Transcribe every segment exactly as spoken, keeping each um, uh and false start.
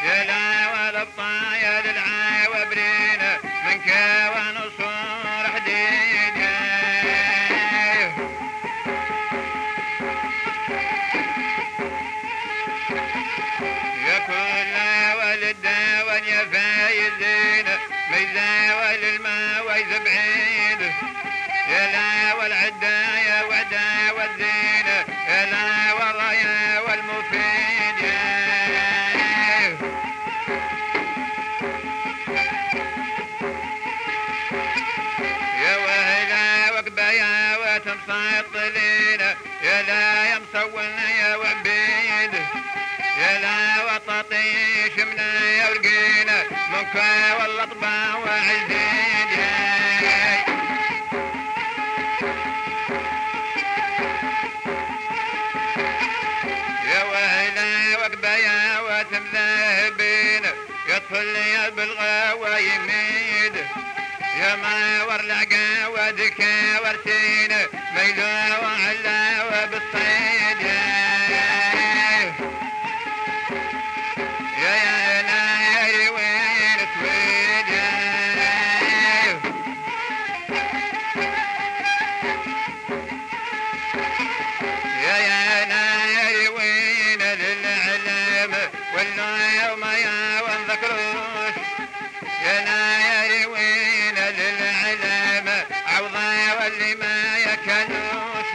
يا لا والبطايا للعاوى برينا من كوان وصور حديد يا كل ولد يا فايزين ميزاول الماء ويز بعيد يا لا والعدا يا وعدا والزين يا لا والرايا والمفيد يا وهلا وقبايا وتمسطلين يا لا يا مصولنا يا وعبيد يا لا وطاطيش منا يا ورقينا منكا والله طبع وعزيد يا وهلا وقبايا وتمذهبين يطفل يا بالغاوى يميد يا ما ورلعقا ودكا ورتين ميلو وعلا وبالصيد يا يا نايري وين تويد يا يا نايري وين للعلم ولا يوم يا ونذكروش يا نايري وين للعلم عوضا واللي ما يكلوش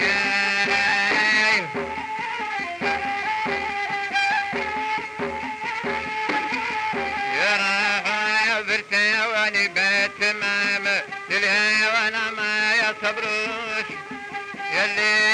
يا راح برتا واني بتمام للهوى وانا ما يصبروش يلي